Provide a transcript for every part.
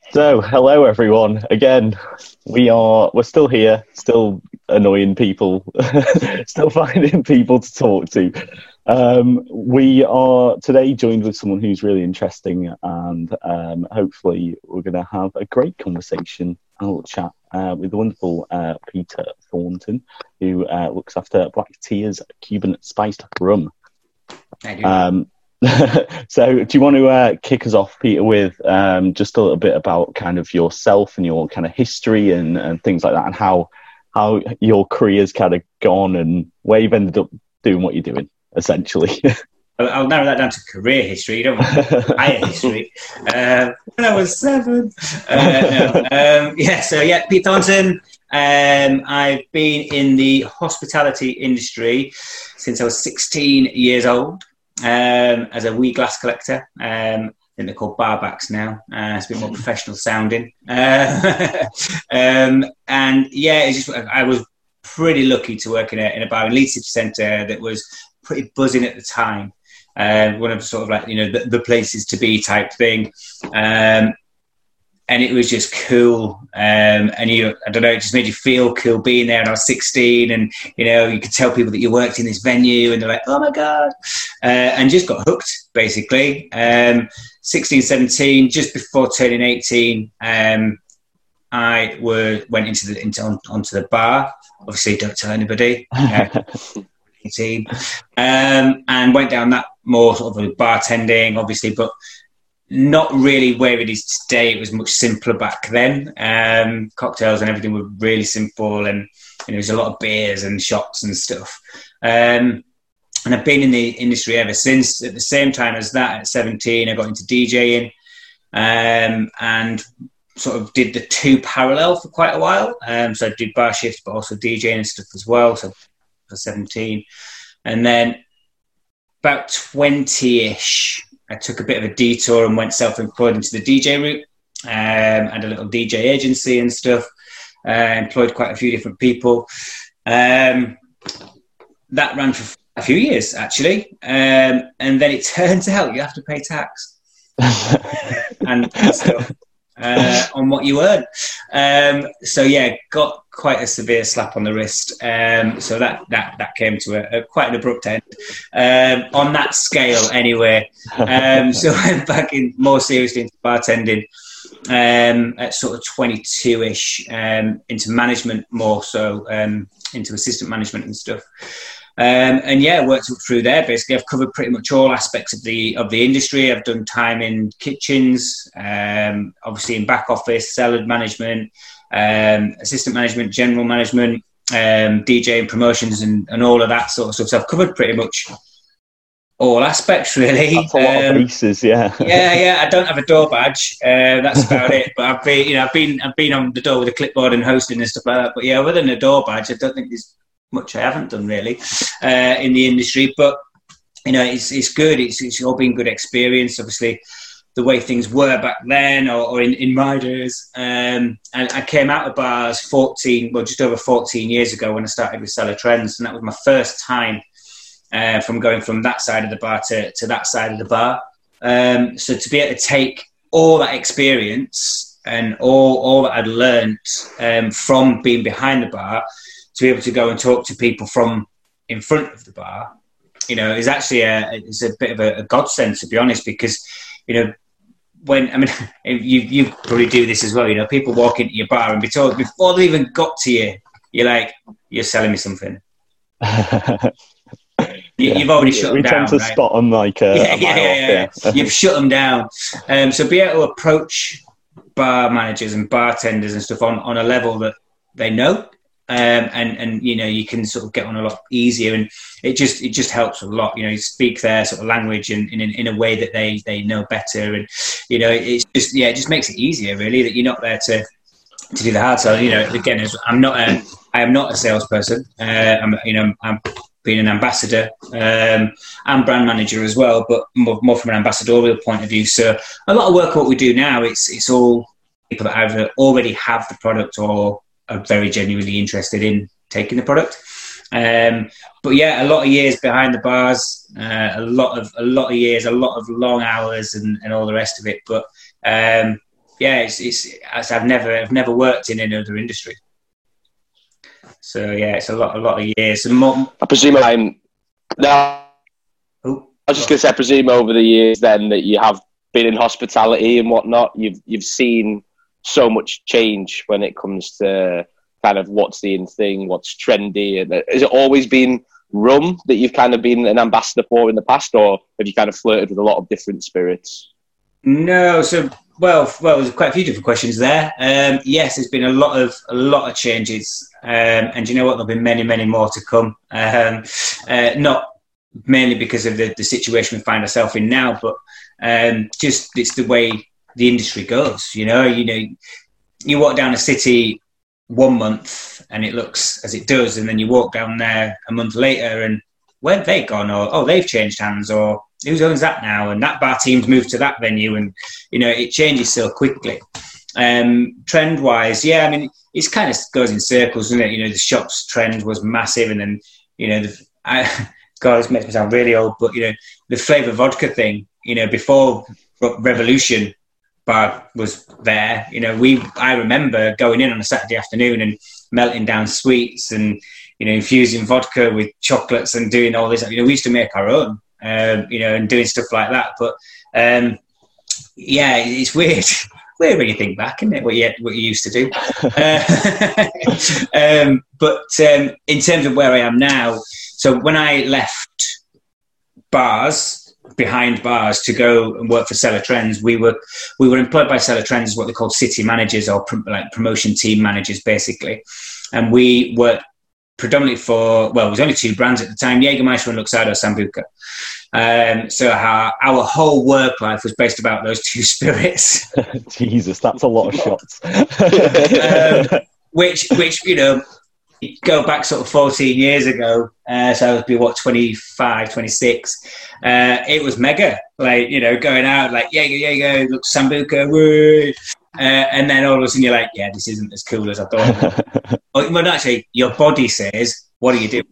So, hello everyone. Again, we're still here, still annoying people, still finding people to talk to. We are today joined with someone who's really interesting, and hopefully we're going to have a great conversation and a little chat with the wonderful Peter Thornton, who looks after Black Tears Cuban Spiced Rum. I do. So do you want to kick us off, Peter, with just a little bit about kind of yourself and your kind of history and things like that, and how your career's kind of gone and where you've ended up doing what you're doing, essentially? I'll narrow that down to career history. You don't want higher history. When I was 7. Pete Thornton. I've been in the hospitality industry since I was 16 years old. As a wee glass collector. I think they're called barbacks now. It's a bit more professional sounding. I was pretty lucky to work in a bar in Leeds City Centre that was pretty buzzing at the time. One of sort of like, the places to be type thing. And it was just cool. I don't know, it just made you feel cool being there. And I was 16 and, you could tell people that you worked in this venue and they're like, oh my God. And just got hooked, basically. 16, 17, just before turning 18, I went onto the bar. Obviously, don't tell anybody. 18. And went down that more sort of bartending, obviously, but not really where it is today. It was much simpler back then. Cocktails and everything were really simple, and there was a lot of beers and shots and stuff. And I've been in the industry ever since. At the same time as that, at 17, I got into DJing, and sort of did the two parallel for quite a while. So I did bar shifts, but also DJing and stuff as well. So for 17, and then about 20-ish. I took a bit of a detour and went self-employed into the DJ route, and a little DJ agency and stuff. Employed quite a few different people. That ran for a few years, actually. And then it turned out you have to pay tax and stuff on what you earn. Got quite a severe slap on the wrist. So that came to quite an abrupt end on that scale anyway. So I went back in more seriously into bartending at sort of 22-ish, into management more so, into assistant management and stuff. Worked up through there. Basically, I've covered pretty much all aspects of the industry. I've done time in kitchens, obviously in back office, cellar management, assistant management, general management, DJing, promotions, and all of that sort of stuff. So I've covered pretty much all aspects, really. That's a lot of bases, yeah. Yeah. I don't have a door badge. That's about it. But I've been on the door with a clipboard and hosting and stuff like that. But yeah, other than a door badge, I don't think there's much I haven't done really in the industry. But it's good. It's all been good experience. Obviously, the way things were back then, or in my days. And I came out of bars just over 14 years ago when I started with Cellar Trends, and that was my first time from going from that side of the bar to that side of the bar. So to be able to take all that experience and all that I'd learned from being behind the bar, to be able to go and talk to people from in front of the bar, is actually it's a bit of a godsend, to be honest, because, you probably do this as well, people walk into your bar and be told before they even got to you, you're like, you're selling me something. You've already shut them down. We tend to spot them like a mile off. You've shut them down. So be able to approach bar managers and bartenders and stuff on a level that they know. And you can sort of get on a lot easier, and it just helps a lot. You speak their sort of language in a way that they know better, and it just makes it easier, really, that you're not there to do the hard sell. Again, I am not a salesperson. I'm being an ambassador and brand manager as well, but more from an ambassadorial point of view. So a lot of work, what we do now, it's all people that either already have the product or are very genuinely interested in taking the product. But yeah, a lot of years behind the bars, a lot of years, a lot of long hours and all the rest of it. But I've never worked in any other industry. So yeah, it's a lot of years. And I presume I was just going to say, I presume over the years then that you have been in hospitality and whatnot, you've seen so much change when it comes to kind of what's the in thing, what's trendy. And has it always been rum that you've kind of been an ambassador for in the past, or have you kind of flirted with a lot of different spirits? No, so well, there's quite a few different questions there. Yes, there's been a lot of changes, and you know what? There'll be many, many more to come. Not mainly because of the situation we find ourselves in now, but just it's the way the industry goes. You know, you walk down a city 1 month and it looks as it does, and then you walk down there a month later and where have they gone? Or they've changed hands, or who owns that now? And that bar team's moved to that venue, and it changes so quickly. Trend wise, yeah, I mean, it's kind of goes in circles, doesn't it? The shops trend was massive, and then God, this makes me sound really old, but the flavour vodka thing, before Revolution bar was there, I remember going in on a Saturday afternoon and melting down sweets and infusing vodka with chocolates and doing all this. We used to make our own, and doing stuff like that. But yeah, it's weird. Weird when you think back, isn't it? What you used to do. But in terms of where I am now, so when I left behind bars to go and work for Cellar Trends, we were employed by Cellar Trends as what they called city managers, or like promotion team managers, basically. And we worked predominantly for, well, it was only 2 brands at the time, Jägermeister and Luxardo Sambuca. So our whole work life was based about those 2 spirits. Jesus, that's a lot of shots. Which go back sort of 14 years ago, so I would be 25, 26. It was mega, like, going out like Jaeger, look, Sambuca, woo. And then all of a sudden you're like, yeah, this isn't as cool as I thought. Well, actually, your body says, what are you doing?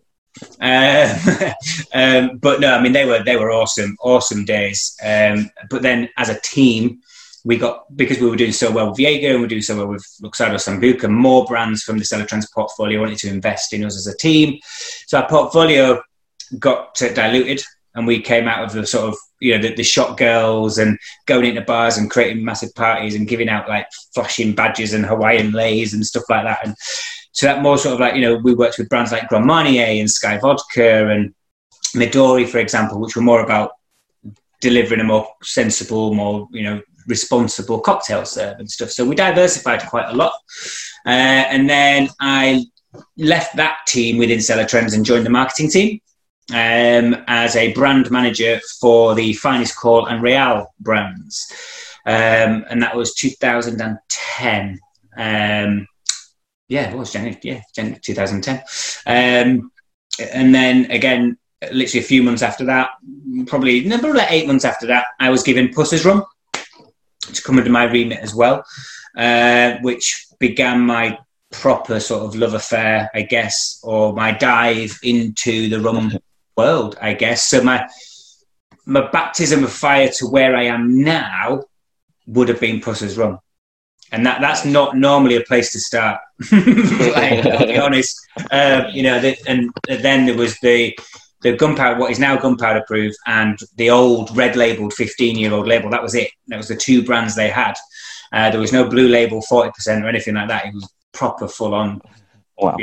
But no, I mean, they were awesome days. But then as a team, because we were doing so well with Jaeger and we were doing so well with Luxardo Sambuca, more brands from the Cellar Trends portfolio wanted to invest in us as a team. So our portfolio got diluted, and we came out of the sort of, the shot girls and going into bars and creating massive parties and giving out like flashing badges and Hawaiian leis and stuff like that. And so that more sort of like, we worked with brands like Grand Marnier and Sky Vodka and Midori, for example, which were more about delivering a more sensible, more, responsible cocktail serve and stuff. So we diversified quite a lot. And then I left that team within Cellar Trends and joined the marketing team as a brand manager for the Finest Call and Real brands. And that was 2010. Yeah, it was January 2010. And then again, literally a few months after that, probably like 8 months after that, I was given Pusser's Rum to come under my remit as well, which began my proper sort of love affair, I guess, or my dive into the rum world, I guess. So my baptism of fire to where I am now would have been Pusser's Rum. And that's not normally a place to start, I'll be honest. And then there was the gunpowder, what is now gunpowder proof, and the old red labeled 15-year-old label. That was it. That was the 2 brands they had. There was no blue label 40% or anything like that. It was proper full on, wow.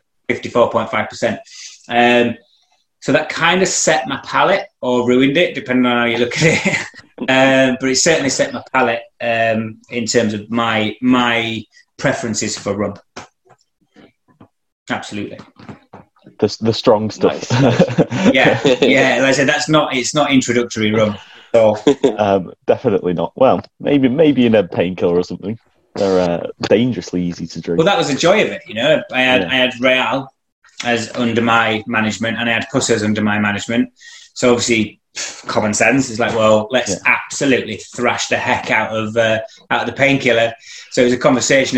54.5%. So that kind of set my palate, or ruined it, depending on how you look at it. But it certainly set my palate in terms of my preferences for rum. Absolutely. The strong stuff. Nice. Yeah. Like I said, it's not introductory rum. So. Definitely not. Well, maybe in a painkiller or something. They're dangerously easy to drink. Well, that was the joy of it, I had Real as under my management, and I had Pusser's under my management. So obviously, common sense is like, well, let's absolutely thrash the heck out of the painkiller. So it was a conversation of,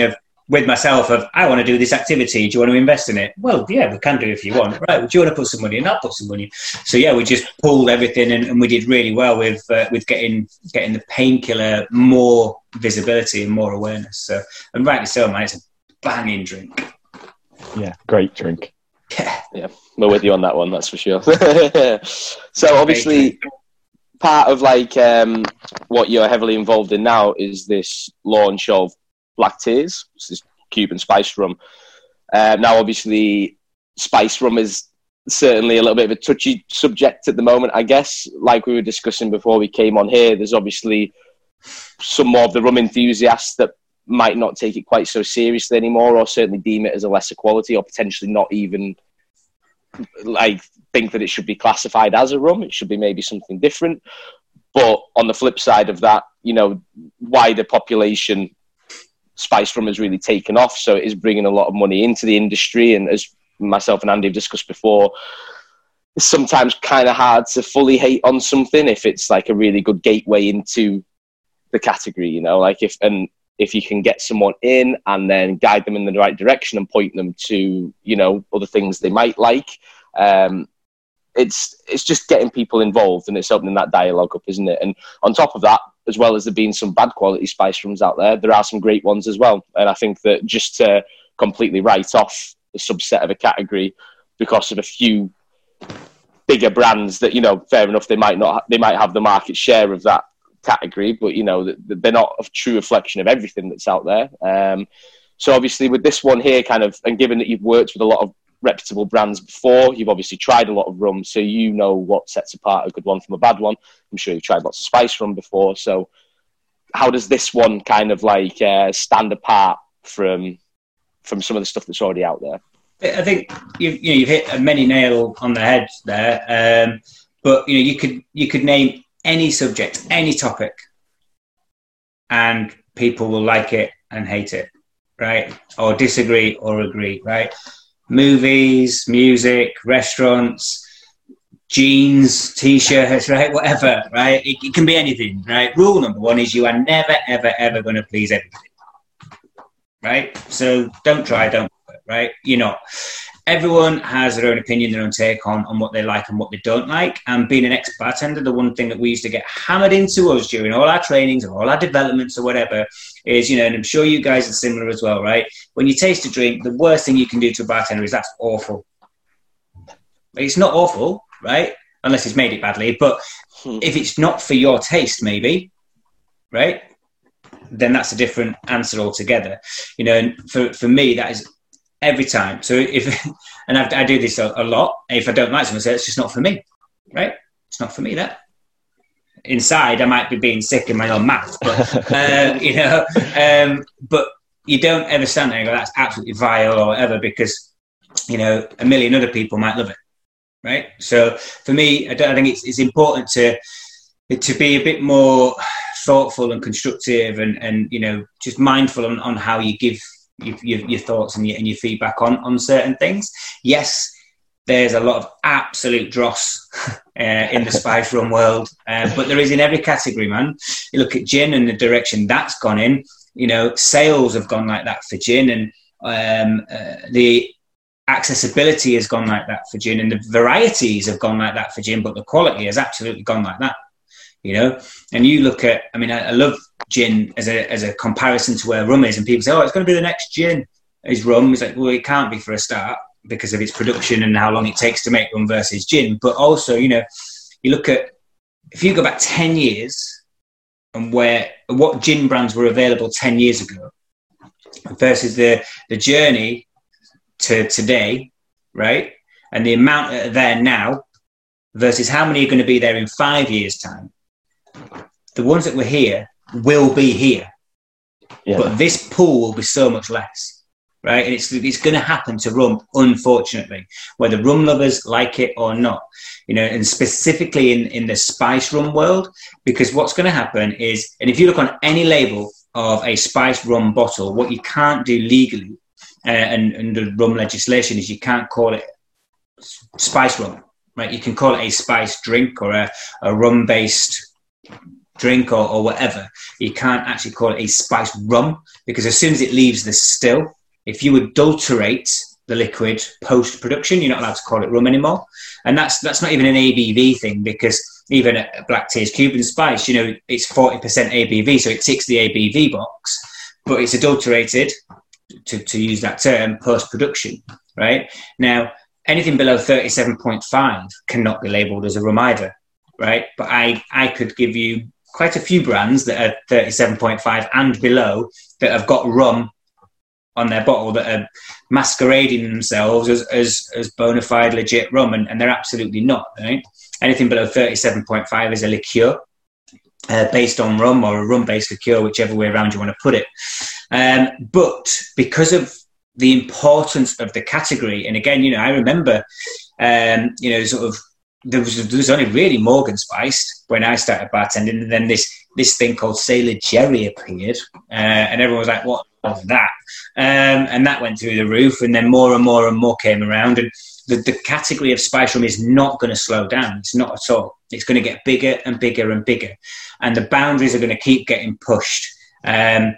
with myself of, I want to do this activity. Do you want to invest in it? Well, yeah, we can do if you want. Right. Do you want to put some money in? I'll put some money in. So yeah, we just pulled everything and we did really well with getting the painkiller more visibility and more awareness. So, and rightly so, man, it's a banging drink. Yeah, great drink. Yeah, we're with you on that one, that's for sure. So obviously, part of like what you're heavily involved in now is this launch of Black Tears, this Cuban spice rum. Now, obviously, spice rum is certainly a little bit of a touchy subject at the moment, I guess. Like we were discussing before we came on here, there's obviously some more of the rum enthusiasts that might not take it quite so seriously anymore, or certainly deem it as a lesser quality, or potentially not even like think that it should be classified as a rum. It should be maybe something different. But on the flip side of that, you know, wider population, spice rum has really taken off, so it is bringing a lot of money into the industry. And as myself and Andy have discussed before, it's sometimes kind of hard to fully hate on something if it's like a really good gateway into the category, you know, like if you can get someone in and then guide them in the right direction and point them to, you know, other things they might like, it's just getting people involved and it's opening that dialogue up, isn't it? And on top of that, as well as there being some bad quality spice rums out there are some great ones as well. And I think that just to completely write off a subset of a category because of a few bigger brands that, you know, fair enough, they might have the market share of that category, but, you know, they're not a true reflection of everything that's out there. So obviously with this one here kind of, and given that you've worked with a lot of reputable brands before, you've obviously tried a lot of rum, so you know what sets apart a good one from a bad one. I'm sure you've tried lots of spice rum before, so how does this one kind of like stand apart from some of the stuff that's already out there? I think you've hit many nail on the head there, but you could name any subject, any topic, and people will like it and hate it, right? Or disagree or agree, right? Movies, music, restaurants, jeans, t-shirts, right? Whatever, right? It can be anything, right? Rule number one is you are never, ever, ever going to please everybody, right? So don't try, don't, right? You're not. Everyone has their own opinion, their own take on what they like and what they don't like. And being an ex-bartender, the one thing that we used to get hammered into us during all our trainings or all our developments or whatever is, and I'm sure you guys are similar as well, right? When you taste a drink, the worst thing you can do to a bartender is that's awful. It's not awful, right? Unless it's made it badly. But if it's not for your taste, maybe, right? Then that's a different answer altogether. And for me, that is every time. So and I do this a lot. If I don't like something, I say, it's just not for me, right? It's not for me, that. Inside, I might be being sick in my own mouth, but, but you don't ever stand there and go, that's absolutely vile or whatever, because, a million other people might love it, right? So for me, I think it's important to be a bit more thoughtful and constructive and just mindful on how you give your thoughts and your feedback on certain things. Yes, there's a lot of absolute dross in the spice rum world, but there is in every category, man. You look at gin and the direction that's gone in. Sales have gone like that for gin, and the accessibility has gone like that for gin, and the varieties have gone like that for gin, but the quality has absolutely gone like that. And you look at, I love gin as a comparison to where rum is, and people say, oh, it's going to be the next gin is rum. It's like, well, it can't be for a start because of its production and how long it takes to make rum versus gin. But also, you look at, if you go back 10 years and what gin brands were available 10 years ago versus the journey to today, right? And the amount that are there now versus how many are going to be there in 5 years' time. The ones that were here will be here, but this pool will be so much less, right? And it's going to happen to rum, unfortunately, whether rum lovers like it or not, and specifically in the spice rum world, because what's going to happen is, and if you look on any label of a spice rum bottle, what you can't do legally and under rum legislation is you can't call it spice rum, right? You can call it a spice drink or a rum-based drink or whatever, you can't actually call it a spiced rum, because as soon as it leaves the still, if you adulterate the liquid post-production, you're not allowed to call it rum anymore. And that's not even an ABV thing, because even at Black Tears Cuban Spice, you know, it's 40% ABV, so it ticks the ABV box, but it's adulterated, to use that term, post-production, right? Now, anything below 37.5 cannot be labelled as a rum either, right? But I could give you quite a few brands that are 37.5 and below that have got rum on their bottle that are masquerading themselves as bona fide legit rum, and they're absolutely not, right? Anything below 37.5 is a liqueur based on rum, or a rum-based liqueur, whichever way around you want to put it. But because of the importance of the category, and again, you know, I remember, you know, sort of, there was only really Morgan Spiced when I started bartending, and then this thing called Sailor Jerry appeared, and everyone was like, what was that? And that went through the roof, and then more and more and more came around, and the category of spice rum is not going to slow down. It's not at all. It's going to get bigger and bigger and bigger, and the boundaries are going to keep getting pushed. And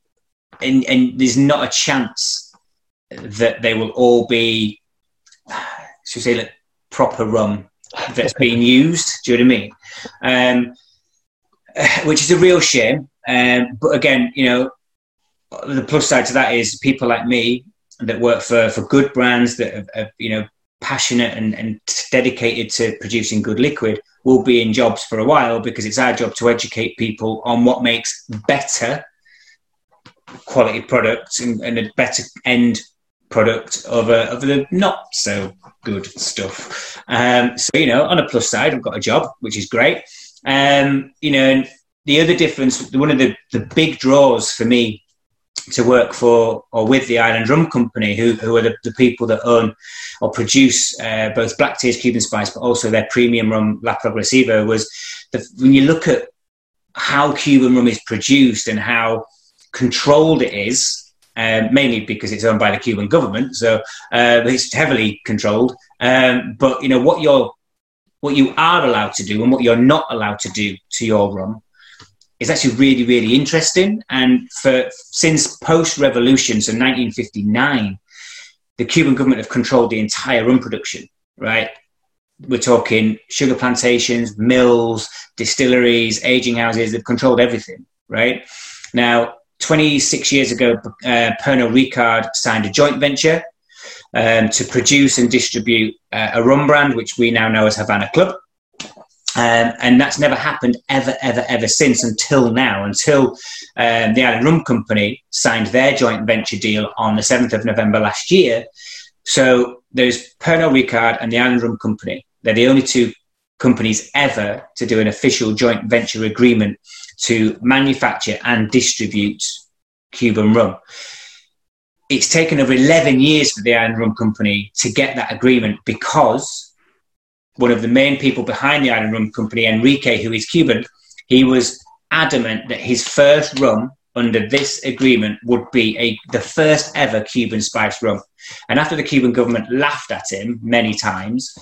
there's not a chance that they will all be, should we say, like, proper rum that's being used. Do you know what I mean? Which is a real shame. But again, you know, the plus side to that is people like me that work for good brands that are, you know, passionate and dedicated to producing good liquid will be in jobs for a while, because it's our job to educate people on what makes better quality products and a better end product of the not so good stuff. So, you know, on a plus side, I've got a job, which is great. You know, the other difference, one of the big draws for me to work for or with the Island Rum Company, who are the people that own or produce both Black Tears Cuban Spice, but also their premium rum La Progresiva, was when you look at how Cuban rum is produced and how controlled it is, mainly because it's owned by the Cuban government, so it's heavily controlled. But you know what you are allowed to do and what you're not allowed to do to your rum is actually really, really interesting. And since post-revolution, so 1959, the Cuban government have controlled the entire rum production, right? We're talking sugar plantations, mills, distilleries, aging houses. They've controlled everything, right? Now, 26 years ago, Pernod Ricard signed a joint venture to produce and distribute a rum brand, which we now know as Havana Club. And that's never happened ever since, until now, until the Island Rum Company signed their joint venture deal on the 7th of November last year. So there's Pernod Ricard and the Island Rum Company. They're the only two companies ever to do an official joint venture agreement to manufacture and distribute Cuban rum. It's taken over 11 years for the Island Rum Company to get that agreement, because one of the main people behind the Island Rum Company, Enrique, who is Cuban, he was adamant that his first rum under this agreement would be the first ever Cuban spiced rum. And after the Cuban government laughed at him many times,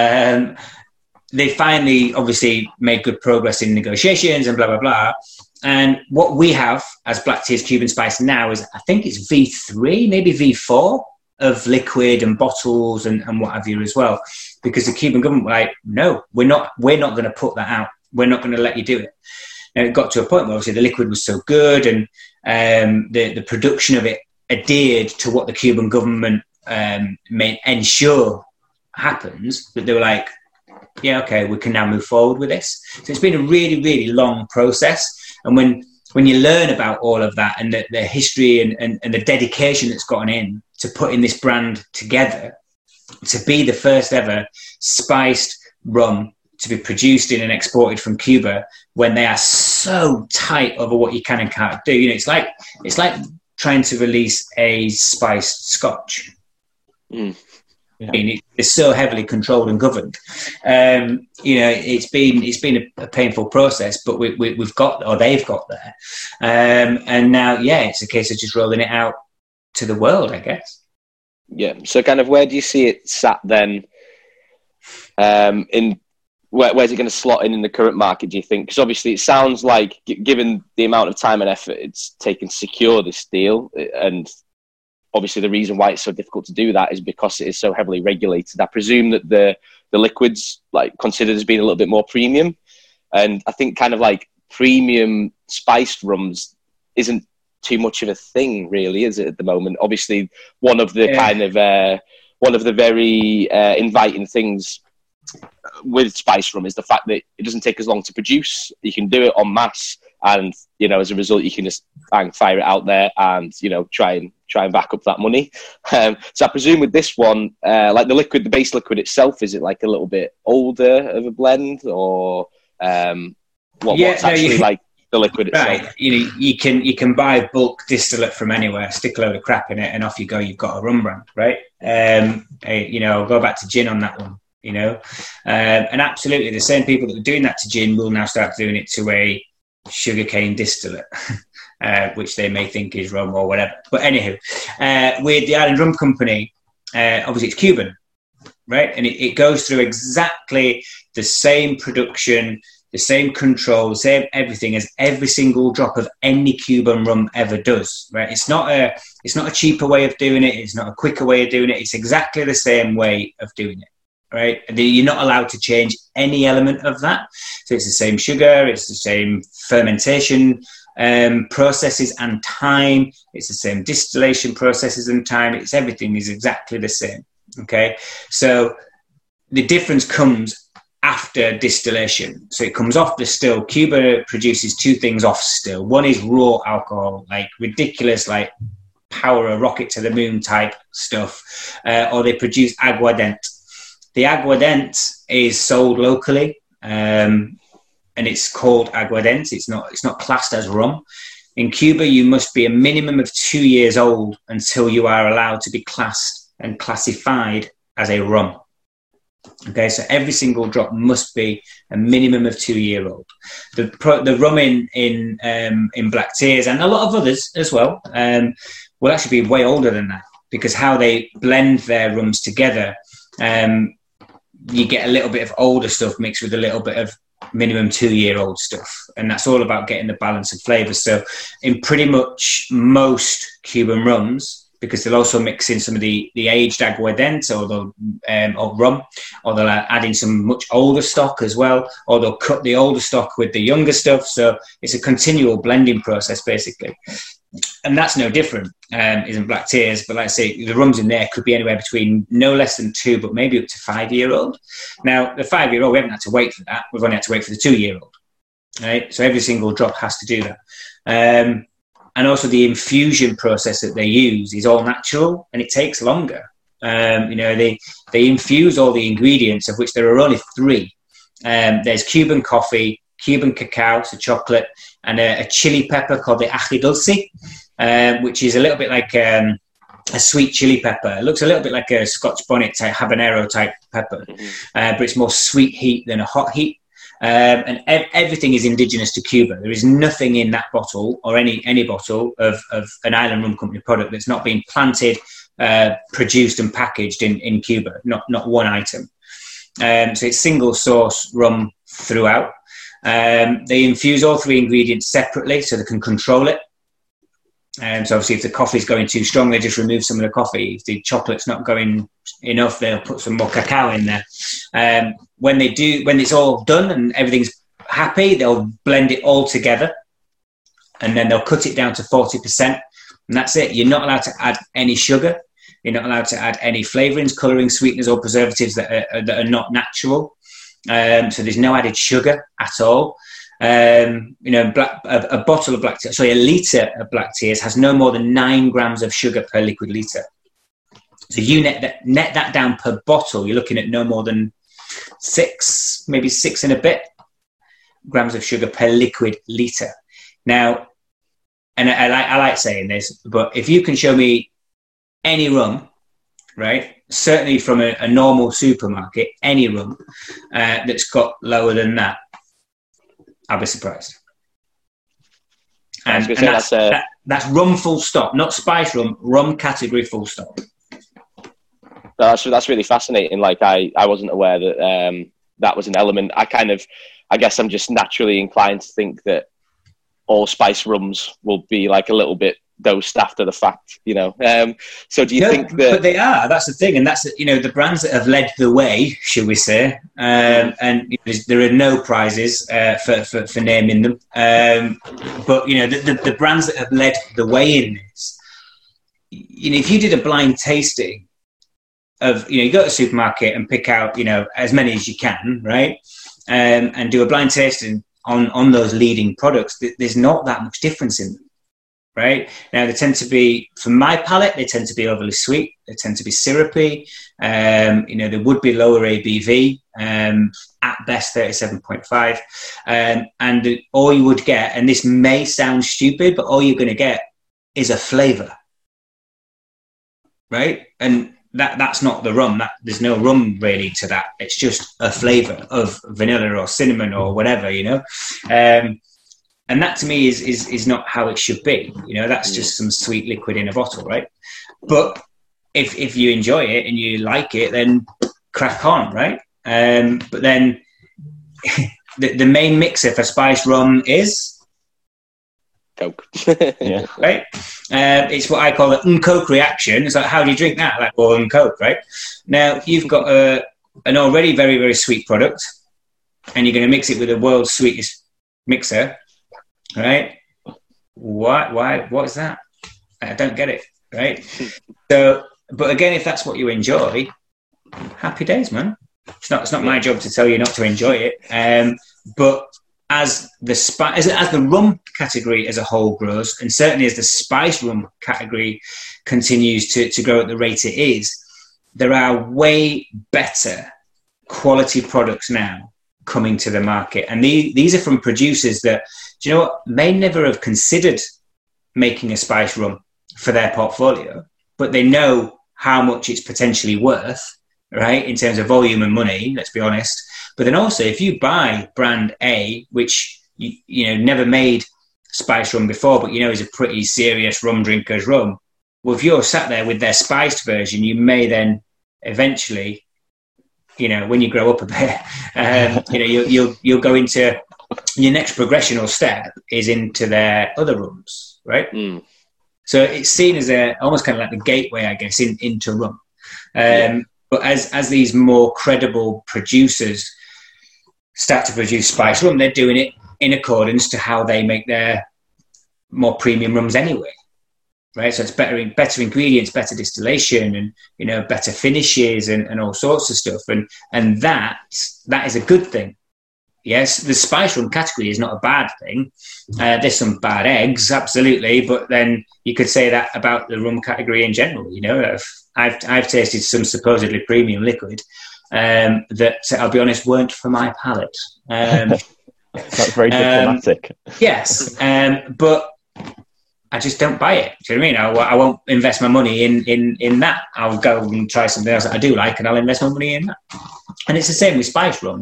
they finally obviously made good progress in negotiations and blah, blah, blah. And what we have as Black Tears Cuban Spice now is, I think it's V3, maybe V4 of liquid and bottles and what have you as well. Because the Cuban government were like, no, we're not going to put that out. We're not going to let you do it. And it got to a point where obviously the liquid was so good, and the production of it adhered to what the Cuban government may ensure happens, that they were like, yeah, okay, we can now move forward with this. So it's been a really, really long process. And when you learn about all of that and the history and the dedication that's gone in to putting this brand together, to be the first ever spiced rum to be produced in and exported from Cuba, when they are so tight over what you can and can't do. You know, it's like trying to release a spiced scotch. Yeah. I mean, it's so heavily controlled and governed. You know, it's been a painful process, but we've got, or they've got there. And now, yeah, it's a case of just rolling it out to the world, I guess. Yeah. So kind of where do you see it sat then in where's it going to slot in the current market, do you think? Because obviously it sounds like, given the amount of time and effort it's taken to secure this deal, and obviously the reason why it's so difficult to do that is because it is so heavily regulated. I presume that the liquids like considered as being a little bit more premium, and I think kind of like premium spiced rums isn't too much of a thing, really, is it, at the moment? Obviously, one of the very inviting things with spice rum is the fact that it doesn't take as long to produce. You can do it en masse, and as a result, you can just fire it out there and try and back up that money. So I presume with this one, like the base liquid itself, is it like a little bit older of a blend, or what's actually like the liquid itself? Right, you can buy bulk distillate from anywhere, stick a load of crap in it, and off you go. You've got a rum brand, right? I'll go back to gin on that one. And absolutely the same people that were doing that to gin will now start doing it to a sugarcane distillate, which they may think is rum or whatever. But anywho, with the Island Rum Company, obviously it's Cuban, right? And it goes through exactly the same production, the same control, the same everything as every single drop of any Cuban rum ever does, right? It's not a cheaper way of doing it. It's not a quicker way of doing it. It's exactly the same way of doing it. Right, you're not allowed to change any element of that. So it's the same sugar, it's the same fermentation processes and time, it's the same distillation processes and time. It's everything is exactly the same. Okay, so the difference comes after distillation. So it comes off the still. Cuba produces two things off still. One is raw alcohol, like ridiculous, like power a rocket to the moon type stuff, or they produce aguardente. The aguardente is sold locally, and it's called aguardente. It's not classed as rum. In Cuba, you must be a minimum of 2 years old until you are allowed to be classed and classified as a rum. Okay, so every single drop must be a minimum of 2 year old. The rum in Black Tears and a lot of others as well will actually be way older than that, because how they blend their rums together. You get a little bit of older stuff mixed with a little bit of minimum 2 year old stuff. And that's all about getting the balance of flavors. So in pretty much most Cuban rums, because they'll also mix in some of the aged aguardente or rum, or they'll add in some much older stock as well, or they'll cut the older stock with the younger stuff. So it's a continual blending process, basically. And that's no different, isn't Black Tears. But like I say, the rums in there could be anywhere between no less than 2, but maybe up to 5 year old. Now, the 5 year old, we haven't had to wait for that. We've only had to wait for the 2 year old. Right? So every single drop has to do that. And also the infusion process that they use is all natural, and it takes longer. They infuse all the ingredients, of which there are only 3. There's Cuban coffee, Cuban cacao, so chocolate, and a chili pepper called the ají dulce, which is a little bit like a sweet chili pepper. It looks a little bit like a Scotch bonnet type, habanero type pepper, but it's more sweet heat than a hot heat. And everything is indigenous to Cuba. There is nothing in that bottle or any bottle of an Island Rum Company product that's not been planted, produced and packaged in Cuba. Not one item. So it's single source rum throughout. They infuse all 3 ingredients separately so they can control it. So obviously if the coffee's going too strong, they just remove some of the coffee. If the chocolate's not going enough, they'll put some more cacao in there. When it's all done and everything's happy, they'll blend it all together, and then they'll cut it down to 40%, and that's it. You're not allowed to add any sugar. You're not allowed to add any flavorings, colorings, sweeteners, or preservatives that are not natural. So there's no added sugar at all. A bottle of Black Tears, a litre of Black Tears has no more than 9 grams of sugar per liquid litre. So you net that down per bottle, you're looking at no more than 6, maybe 6 and a bit grams of sugar per liquid litre. Now, and I like saying this, but if you can show me any rum, right, certainly from a normal supermarket, any rum that's got lower than that, I'll be surprised. And that's rum full stop, not spice rum category full stop. No, that's really fascinating. Like I wasn't aware that that was an element. I guess I'm just naturally inclined to think that all spice rums will be like a little bit dosed after the fact, you know. So do you think that? But they are. That's the thing, and that's the brands that have led the way, shall we say? And there are no prizes for naming them. But the brands that have led the way in this. If you did a blind tasting of, you go to the supermarket and pick out, as many as you can, right? And do a blind tasting on those leading products. There's not that much difference in them. Right now, they tend to be, for my palate, they tend to be overly sweet. They tend to be syrupy. They would be lower ABV, at best 37.5. And all you would get, and this may sound stupid, but all you're going to get is a flavour, right? And that's not the rum. There's no rum really to that. It's just a flavour of vanilla or cinnamon or whatever, And that to me is not how it should be. That's just some sweet liquid in a bottle, right? But if you enjoy it and you like it, then crack on, right? But then the main mixer for spiced rum is Coke. Yeah. Right? It's what I call an Coke reaction. It's like, how do you drink that? Like, well, Coke, right? Now, you've got an already very, very sweet product, and you're going to mix it with the world's sweetest mixer. Right? What is that? I don't get it. Right? So, but again, if that's what you enjoy, happy days, man. It's not my job to tell you not to enjoy it. But as the rum category as a whole grows, and certainly as the spiced rum category continues to grow at the rate it is, there are way better quality products now coming to the market. And these are from producers that, do you know what, may never have considered making a spice rum for their portfolio, but they know how much it's potentially worth, right, in terms of volume and money, let's be honest. But then also, if you buy brand A, which you never made spice rum before, but is a pretty serious rum drinker's rum, well, if you're sat there with their spiced version, you may then eventually, when you grow up a bit, you'll go into your next progression or step is into their other rums, right? Mm. So it's seen as almost kind of like the gateway, I guess, into rum. But as these more credible producers start to produce spice rum, they're doing it in accordance to how they make their more premium rums anyway, right? So it's better ingredients, better distillation, and better finishes and all sorts of stuff, and that is a good thing. Yes, the spice rum category is not a bad thing. There's some bad eggs, absolutely, but then you could say that about the rum category in general. I've tasted some supposedly premium liquid that, I'll be honest, weren't for my palate. That's very diplomatic. Yes, but I just don't buy it. Do you know what I mean? I won't invest my money in that. I'll go and try something else that I do like, and I'll invest my money in that. And it's the same with spice rum,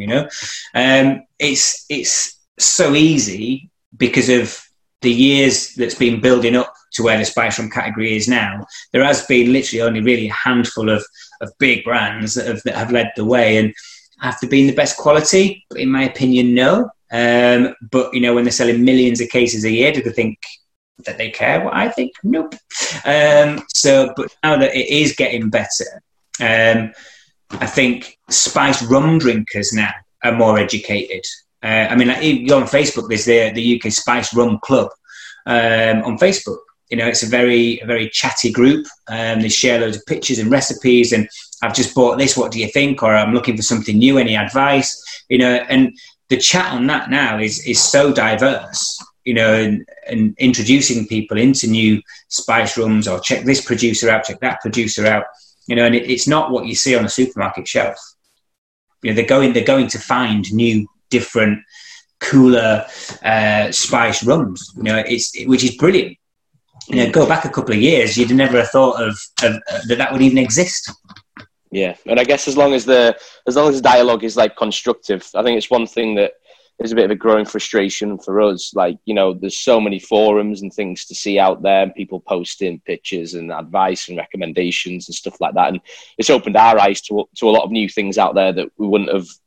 It's so easy because of the years that's been building up to where the spice rum category is now. There has been literally only really a handful of big brands that have led the way, and have they been the best quality? In my opinion, no. But when they're selling millions of cases a year, do they think that they care what I think? Nope. But now that it is getting better, I think spiced rum drinkers now are more educated. You go on Facebook, there's the UK Spiced Rum Club on Facebook. It's a very chatty group. They share loads of pictures and recipes, and I've just bought this, what do you think? Or I'm looking for something new, any advice? And the chat on that now is so diverse, and introducing people into new spice rums, or check this producer out, check that producer out. And it's not what you see on a supermarket shelf. They're going to find new, different, cooler spice rums. Which is brilliant. Go back a couple of years, you'd never have thought of that would even exist. Yeah, and I guess as long as the dialogue is like constructive, I think it's one thing that is a bit of a growing frustration for us. Like, there's so many forums and things to see out there, and people posting pictures and advice and recommendations and stuff like that. And it's opened our eyes to a lot of new things out there that we wouldn't have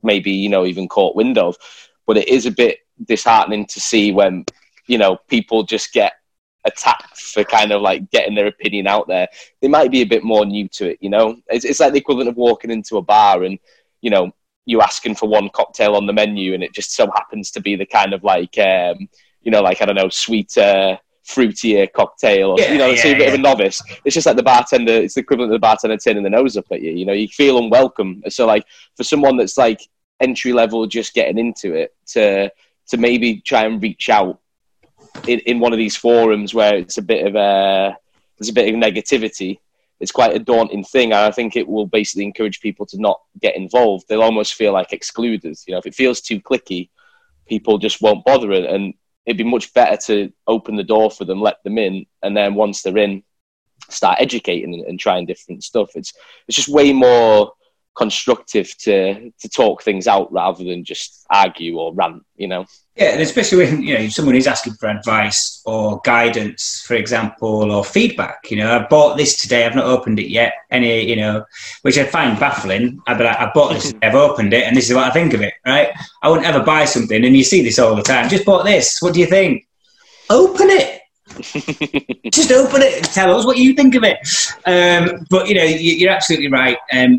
maybe, even caught wind of. But it is a bit disheartening to see when, people just get attacked for kind of like getting their opinion out there. They might be a bit more new to it, It's like the equivalent of walking into a bar and, you asking for one cocktail on the menu and it just so happens to be the kind of like, I don't know, sweeter, fruitier cocktail. Or, it's a bit of a novice. It's just like the bartender, it's the equivalent of the bartender turning the nose up at you. You feel unwelcome. So like for someone that's like entry level, just getting into it, to maybe try and reach out in one of these forums where it's there's a bit of negativity, it's quite a daunting thing. And I think it will basically encourage people to not get involved. They'll almost feel like excluded. If it feels too cliquey, people just won't bother it. And it'd be much better to open the door for them, let them in. And then once they're in, start educating and trying different stuff. It's just way more constructive to talk things out rather than just argue or rant, Yeah, and especially when, if someone is asking for advice or guidance, for example, or feedback, I bought this today, I've not opened it yet, which I find baffling. I'd be like, I bought this today, I've opened it, and this is what I think of it, right? I wouldn't ever buy something, and you see this all the time, just bought this, what do you think? Open it! Just open it and tell us what you think of it. But, you're absolutely right.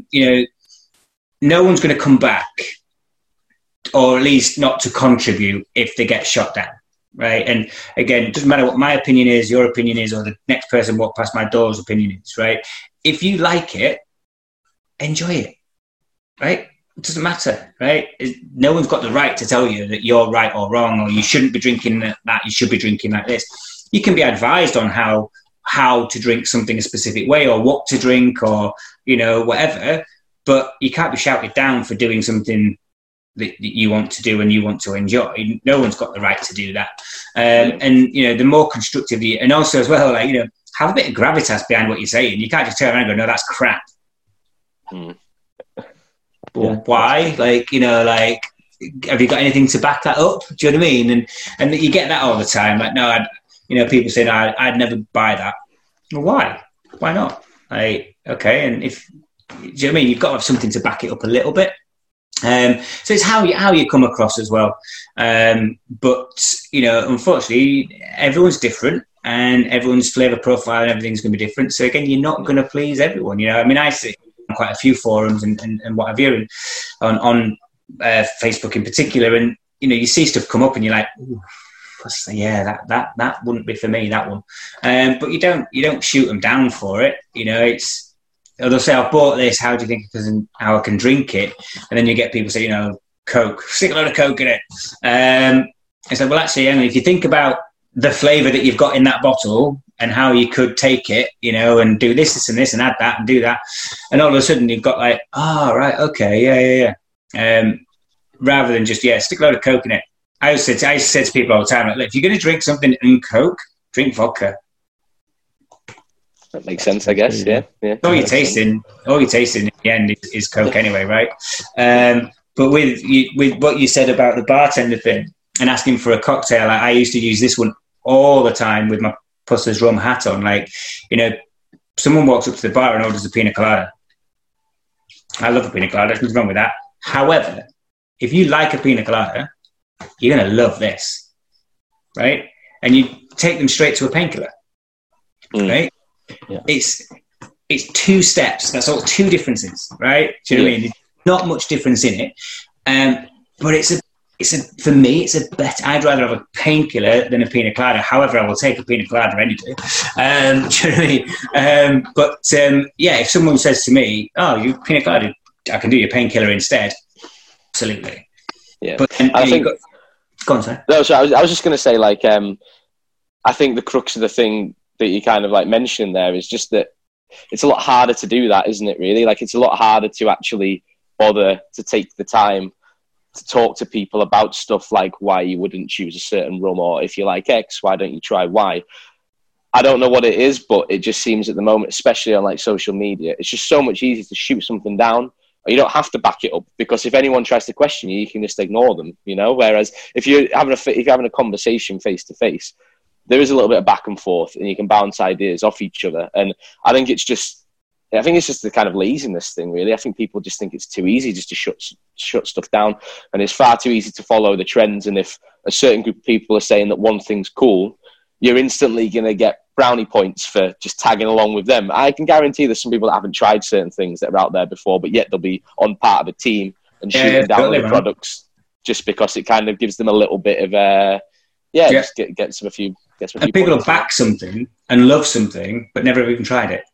No one's going to come back, or at least not to contribute if they get shot down, right? And again, it doesn't matter what my opinion is, your opinion is, or the next person walk past my door's opinion is, right? If you like it, enjoy it, right? It doesn't matter, right? No one's got the right to tell you that you're right or wrong, or you shouldn't be drinking that, you should be drinking like this. You can be advised on how to drink something a specific way, or what to drink, or, whatever. But you can't be shouted down for doing something that you want to do and you want to enjoy. No one's got the right to do that. And, the more constructive you... And also as well, like, have a bit of gravitas behind what you're saying. You can't just turn around and go, no, that's crap. Well, why? Like, have you got anything to back that up? Do you know what I mean? And you get that all the time. Like, no, people saying, I'd never buy that. Well, why? Why not? Like, okay, and if... Do you know what I mean? You've got to have something to back it up a little bit. So it's how you come across as well. But, unfortunately, everyone's different and everyone's flavour profile and everything's going to be different. So, again, you're not going to please everyone. I sit on quite a few forums and what have you, and on Facebook in particular, and, you see stuff come up and you're like, ooh, that wouldn't be for me, that one. But you don't shoot them down for it. They'll say, I've bought this, how do you think how I can drink it? And then you get people say, Coke, stick a load of Coke in it. I said, well, actually, if you think about the flavour that you've got in that bottle and how you could take it, and do this and this and add that and do that. And all of a sudden you've got like, right, okay, yeah. Rather than just, stick a load of Coke in it. I used to say to people all the time, like, look, if you're going to drink something in Coke, drink vodka. That makes sense, I guess. Yeah. All you're tasting in the end is Coke anyway, right? But with what you said about the bartender thing and asking for a cocktail, I used to use this one all the time with my Pusser's rum hat on. Like, someone walks up to the bar and orders a pina colada. I love a pina colada. There's nothing wrong with that. However, if you like a pina colada, you're going to love this, right? And you take them straight to a painkiller, right? Yeah. It's two steps. That's all, two differences, right? Do you know what I mean? There's not much difference in it, but for me, it's a better. I'd rather have a painkiller than a pina colada. However, I will take a pina colada any day. Do you know what I mean? But if someone says to me, "Oh, you pina colada, I can do your painkiller instead." Absolutely. Yeah. But then, I think. Go on, sorry. No, so I was just going to say, like, I think the crux of the thing that you kind of like mentioned there is just that it's a lot harder to do that, isn't it, really? Like, it's a lot harder to actually bother to take the time to talk to people about stuff like why you wouldn't choose a certain rum, or if you like X, why don't you try Y? I don't know what it is, but it just seems at the moment, especially on like social media, it's just so much easier to shoot something down. You don't have to back it up, because if anyone tries to question you, you can just ignore them, Whereas if you're having a conversation face to face, there is a little bit of back and forth, and you can bounce ideas off each other. And I think it's just I think it's just the kind of laziness thing, really. I think people just think it's too easy just to shut stuff down, and it's far too easy to follow the trends. And if a certain group of people are saying that one thing's cool, you're instantly going to get brownie points for just tagging along with them. I can guarantee there's some people that haven't tried certain things that are out there before, but yet they'll be on part of a team and shooting down the products just because it kind of gives them a little bit of just gets them a few. And people will back something and love something, but never even tried it.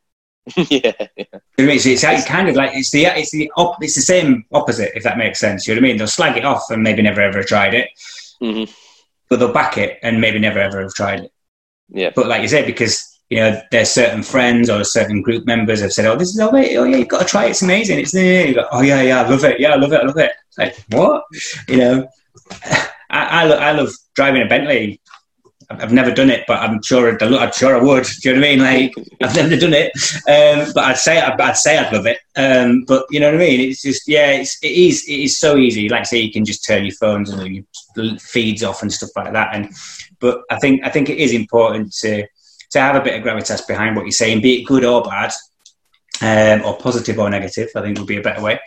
It's kind of like it's the same opposite, if that makes sense. You know what I mean? They'll slag it off and maybe never ever tried it, but they'll back it and maybe never ever have tried it. Yeah. But like you said, because there's certain friends or certain group members have said, you've got to try it. It's amazing. It's you go, I love it. Yeah, I love it. Like what? I love driving a Bentley. I've never done it, but I'm sure I would. Do you know what I mean? Like I've never done it, but I'd say I'd love it. But you know what I mean? It's just it is so easy. Like say you can just turn your phones and your feeds off and stuff like that. But I think it is important to have a bit of gravitas behind what you're saying, be it good or bad, or positive or negative. I think would be a better way.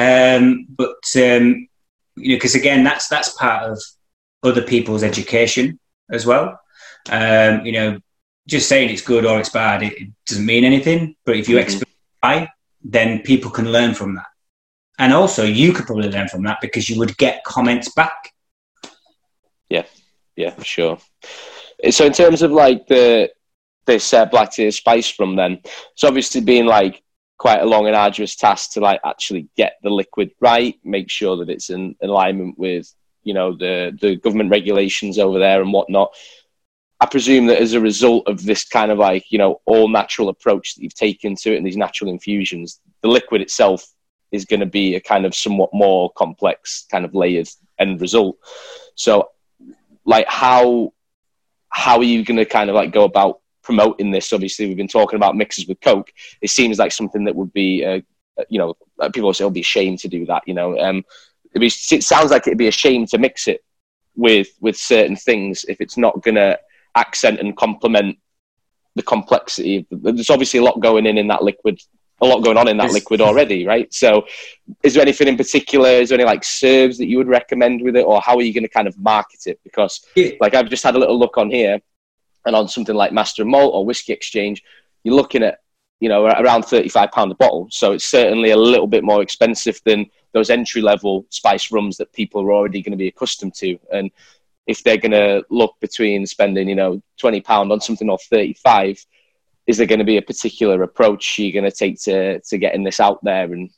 Because again, that's part of other people's education as well. Just saying it's good or it's bad, it doesn't mean anything. But if you explain why, then people can learn from that. And also, you could probably learn from that because you would get comments back. Yeah, for sure. So in terms of like this Black Tier Spice Rum, then it's obviously been like quite a long and arduous task to like actually get the liquid right, make sure that it's in alignment with the government regulations over there and whatnot. I presume that as a result of this kind of like, all natural approach that you've taken to it and these natural infusions, the liquid itself is going to be a kind of somewhat more complex kind of layered end result. So like how are you going to kind of like go about promoting this? Obviously we've been talking about mixes with Coke. It seems like something that would be, people will say it'll be a shame to do that, it sounds like it'd be a shame to mix it with certain things if it's not going to accent and complement the complexity. There's obviously a lot going on in that liquid already, right? So is there anything in particular, is there any like serves that you would recommend with it, or how are you going to kind of market it? Because like I've just had a little look on here, and on something like Master of Malt or Whiskey Exchange, you're looking at around £35 a bottle. So it's certainly a little bit more expensive than those entry-level spice rums that people are already going to be accustomed to. And if they're going to look between spending, £20 on something or 35, is there going to be a particular approach you're going to take to getting this out there? And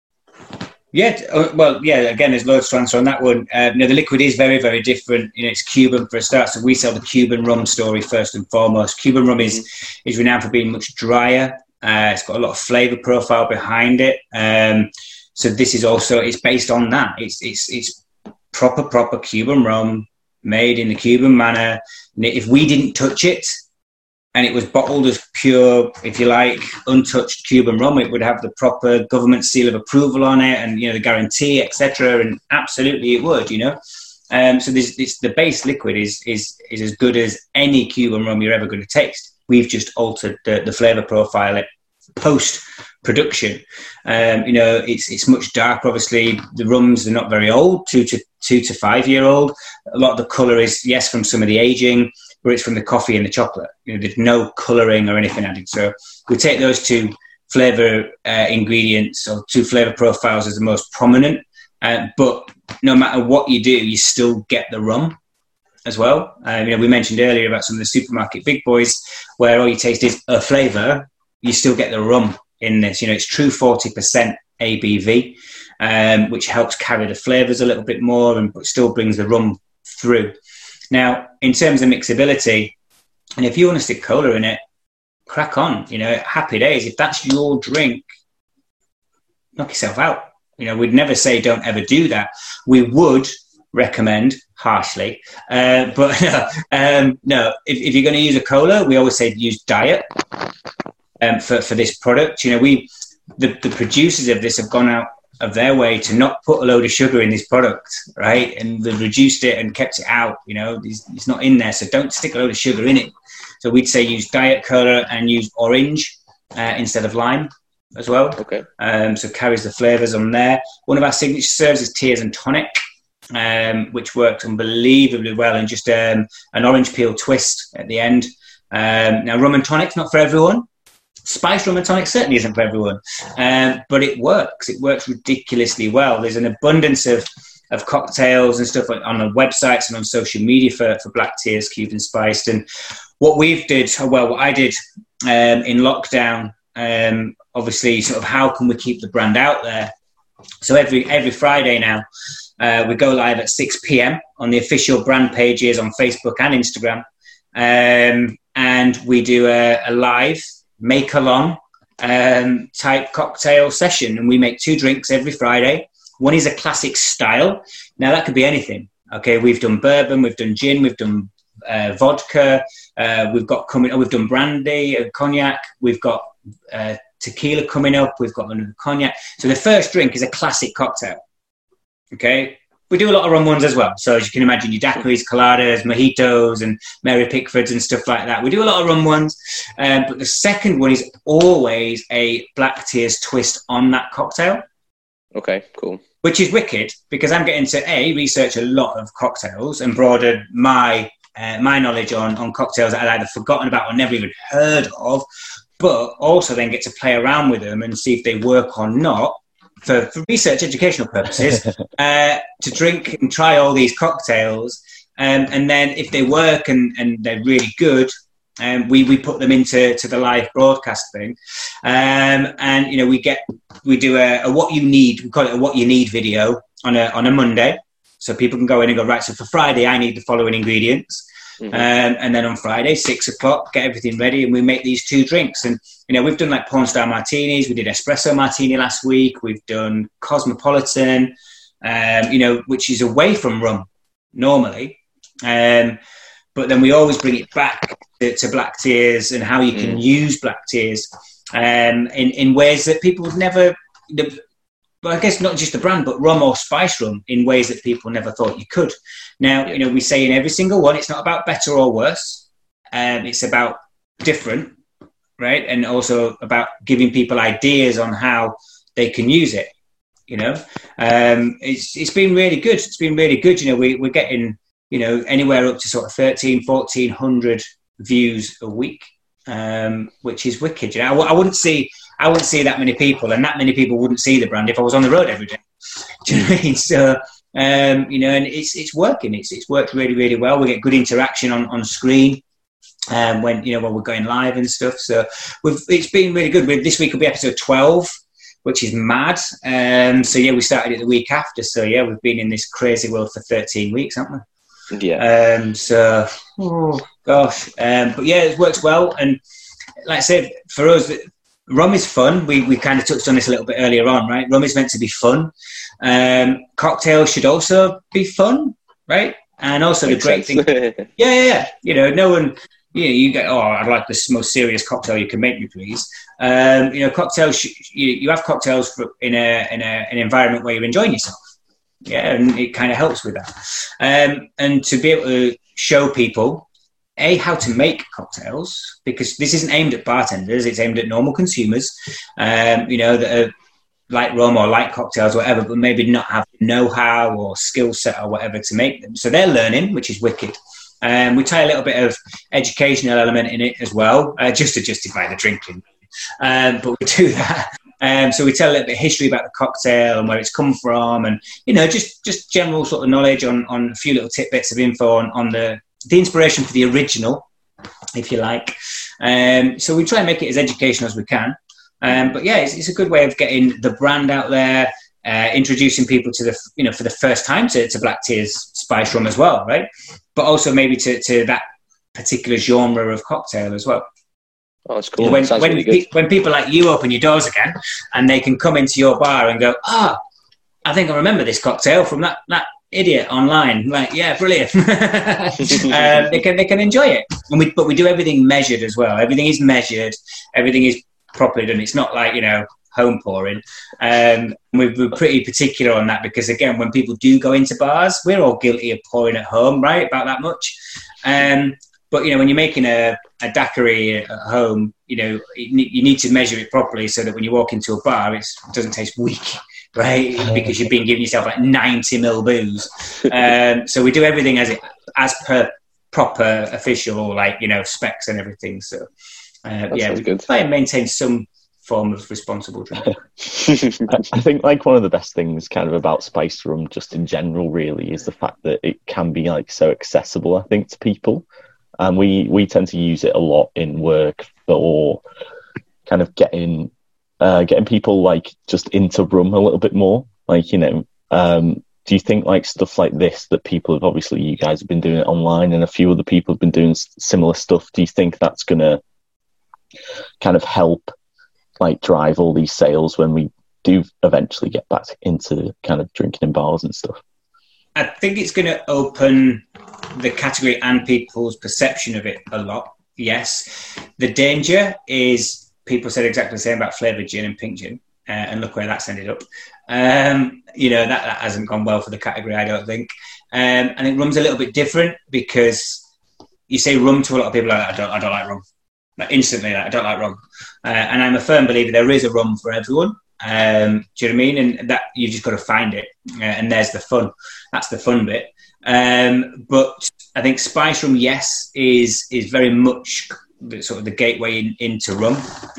again, there's loads to answer on that one. The liquid is very, very different. It's Cuban for a start, so we sell the Cuban rum story first and foremost. Cuban rum is renowned for being much drier. It's got a lot of flavour profile behind it. So this is also, it's based on that. It's proper Cuban rum made in the Cuban manner. If we didn't touch it and it was bottled as pure, if you like, untouched Cuban rum, it would have the proper government seal of approval on it and, the guarantee, etc. And absolutely it would, So the base liquid is as good as any Cuban rum you're ever going to taste. We've just altered the flavour profile post-production. It's much darker, obviously. The rums are not very old, 2 to 5 year old. A lot of the colour is, yes, from some of the aging, but it's from the coffee and the chocolate. There's no colouring or anything added. So we take those two flavour ingredients or two flavour profiles as the most prominent. But no matter what you do, you still get the rum as well. We mentioned earlier about some of the supermarket big boys where all you taste is a flavour, you still get the rum in this. It's true 40% ABV, which helps carry the flavours a little bit more and but still brings the rum through. Now, in terms of mixability, and if you want to stick cola in it, crack on, happy days. If that's your drink, knock yourself out. We'd never say don't ever do that. We would recommend harshly, but no. If you're going to use a cola, we always say use diet for this product. The producers of this have gone out of their way to not put a load of sugar in this product, right? And they've reduced it and kept it out. It's not in there, so don't stick a load of sugar in it. So we'd say use diet cola and use orange instead of lime. as well. Okay. So carries the flavours on there. One of our signature serves is Tears and Tonic, which works unbelievably well, and just an orange peel twist at the end. Now, rum and tonic's not for everyone. Spiced rum and tonic certainly isn't for everyone, but it works. It works ridiculously well. There's an abundance of cocktails and stuff on the websites and on social media for Black Tears Cubed and Spiced. And what I did in lockdown, obviously, sort of how can we keep the brand out there? So every Friday now, we go live at 6 p.m. on the official brand pages on Facebook and Instagram, and we do a live make-along type cocktail session, and we make 2 drinks every Friday. One is a classic style. Now, that could be anything. Okay, we've done bourbon, we've done gin, we've done vodka, we've done brandy, cognac, we've got tequila coming up, we've got another cognac. So the first drink is a classic cocktail. Okay, we do a lot of rum ones as well. So as you can imagine, your daiquiris, coladas, mojitos, and Mary Pickfords and stuff like that. We do a lot of rum ones, but the second one is always a Black Tears twist on that cocktail. Okay, cool. Which is wicked, because I'm getting to research a lot of cocktails and broaden my knowledge on cocktails that I'd either forgotten about or never even heard of, but also then get to play around with them and see if they work or not. For research educational purposes, to drink and try all these cocktails, and then if they work and they're really good, we put them into the live broadcast thing, and we do a what you need. We call it a what you need video on a Monday, so people can go in and go, right, so for Friday I need the following ingredients. Mm-hmm. And then on Friday, 6 o'clock, get everything ready, and we make these 2 drinks. And we've done like porn star martinis. We did espresso martini last week. We've done cosmopolitan, which is away from rum normally. But then we always bring it back to Black Tears and how you can use Black Tears in ways that people would never. But I guess not just the brand, but rum or spice rum in ways that people never thought you could. Now, we say in every single one, it's not about better or worse. It's about different, right? And also about giving people ideas on how they can use it. It's been really good. It's been really good. We're getting, anywhere up to sort of 1,400 views a week, which is wicked. I wouldn't see that many people, and that many people wouldn't see the brand if I was on the road every day. Do you know what I mean? So, and it's working. It's worked really, really well. We get good interaction on screen when we're going live and stuff. So it's been really good. This week will be episode 12, which is mad. We started it the week after. So we've been in this crazy world for 13 weeks, haven't we? Yeah. But it works well. And like I said, for us, rum is fun. We kind of touched on this a little bit earlier on, right? Rum is meant to be fun. Cocktails should also be fun, right? And also the great thing, no one, you get, I'd like the most serious cocktail you can make me, please. Cocktails, you have cocktails in an environment where you're enjoying yourself. Yeah, and it kind of helps with that. And to be able to show people, how to make cocktails, because this isn't aimed at bartenders, it's aimed at normal consumers, that are like rum or like cocktails or whatever, but maybe not have know-how or skill set or whatever to make them. So they're learning, which is wicked. We tie a little bit of educational element in it as well, just to justify the drinking. But we do that. So we tell a little bit of history about the cocktail and where it's come from, and just general sort of knowledge on a few little tidbits of info on the inspiration for the original, if you like. So we try and make it as educational as we can. But it's a good way of getting the brand out there, introducing people to for the first time to Black Tears Spice Rum as well, right? But also maybe to that particular genre of cocktail as well. Oh, that's cool. When people like you open your doors again and they can come into your bar and go, I think I remember this cocktail from that idiot online. Like, yeah, brilliant. They can enjoy it. But we do everything measured as well. Everything is measured. Everything is properly done. It's not like, home pouring. We're pretty particular on that because, again, when people do go into bars, we're all guilty of pouring at home, right? About that much. But, when you're making a daiquiri at home, you need to measure it properly so that when you walk into a bar, it doesn't taste weak, right? Because you've been giving yourself like 90 ml booze. So we do everything as per proper official, specs and everything. So, we try and maintain some form of responsible drinking. I think one of the best things kind of about spiced rum just in general really is the fact that it can be so accessible, I think, to people. And we tend to use it a lot in work for kind of getting people just into rum a little bit more. Do you think stuff like this that people have, obviously you guys have been doing it online and a few other people have been doing similar stuff, do you think that's going to kind of help drive all these sales when we do eventually get back into kind of drinking in bars and stuff? I think it's going to open the category and people's perception of it a lot. Yes. The danger is people said exactly the same about flavoured gin and pink gin, and look where that's ended up. That hasn't gone well for the category, I don't think. I think rum's a little bit different because you say rum to a lot of people, I don't like rum. Instantly, I don't like rum. And I'm a firm believer there is a rum for everyone. Do you know what I mean? And that you've just got to find it. And there's the fun. That's the fun bit. But I think spice rum, yes, is very much sort of the gateway into rum.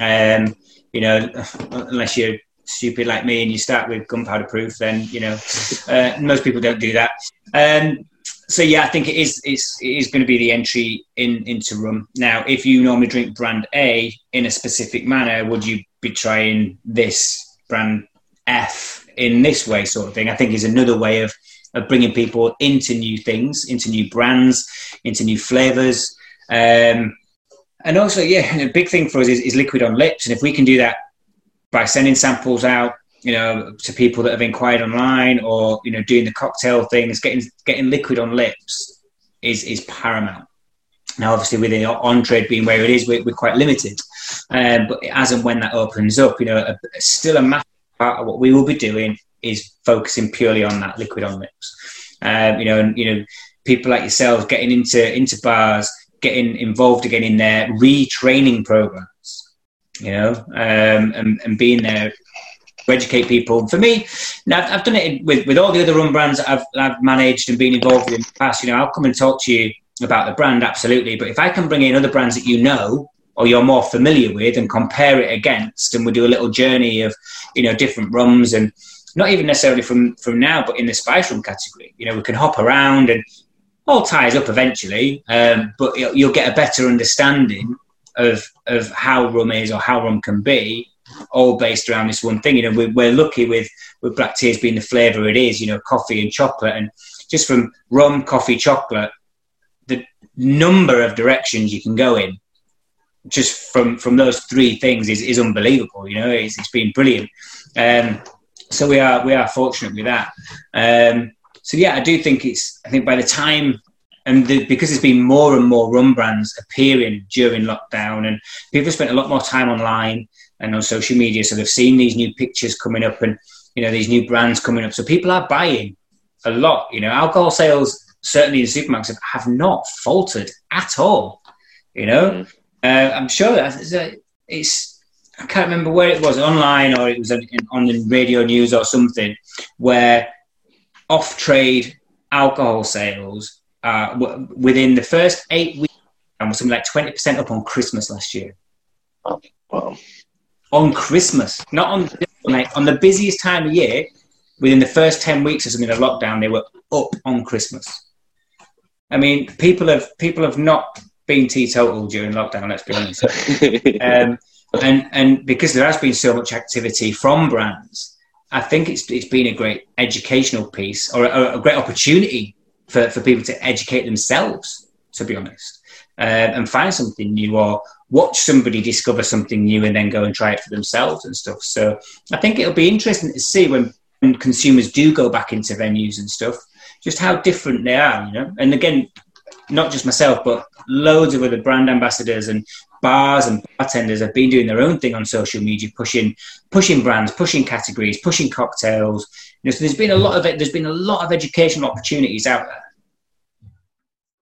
Unless you're stupid like me and you start with gunpowder proof, then, most people don't do that. So I think it is going to be the entry into rum. Now, if you normally drink brand A in a specific manner, would you be trying this brand F in this way, sort of thing? I think is another way of bringing people into new things, into new brands, into new flavours. And also, a big thing for us is liquid on lips. And if we can do that by sending samples out, to people that have inquired online or, doing the cocktail things, getting liquid on lips is paramount. Now, obviously, with the on-trade being where it is, we're quite limited. But as and when that opens up, still a massive part of what we will be doing is focusing purely on that liquid on lips. People like yourselves getting into bars, getting involved again in their retraining programs, and being there to educate people. For me, now I've done it with all the other rum brands that I've managed and been involved in the past. I'll come and talk to you about the brand, absolutely. But if I can bring in other brands that or you're more familiar with and compare it against, and we do a little journey of, different rums, and not even necessarily from now, but in the spice rum category, we can hop around and all ties up eventually. But you'll get a better understanding of how rum is or how rum can be, all based around this one thing. We're lucky with Black Tears being the flavour it is, coffee and chocolate, and just from rum, coffee, chocolate, the number of directions you can go in just from those three things is unbelievable. It's been brilliant. So we are fortunate with that. I do think I think by the time, and because there's been more and more rum brands appearing during lockdown, and people spent a lot more time online and on social media, so they've seen these new pictures coming up and these new brands coming up, so people are buying a lot. Alcohol sales certainly in supermarkets have not faltered at all. I'm sure that I can't remember where it was, online or it was on the radio news or something, where off-trade alcohol sales within the first 8 weeks was something like 20% up on Christmas last year. Oh, wow. On Christmas, not on the busiest time of year, within the first 10 weeks or something of lockdown, they were up on Christmas. I mean, people have not been teetotal during lockdown, let's be honest. And because there has been so much activity from brands, I think it's been a great educational piece, or a great opportunity for people to educate themselves, to be honest, and find something new, or watch somebody discover something new and then go and try it for themselves and stuff. So I think it'll be interesting to see when consumers do go back into venues and stuff, just how different they are, And again, not just myself, but loads of other brand ambassadors and bars and bartenders have been doing their own thing on social media, pushing brands, pushing categories, pushing cocktails. So there's been a lot of educational opportunities out there.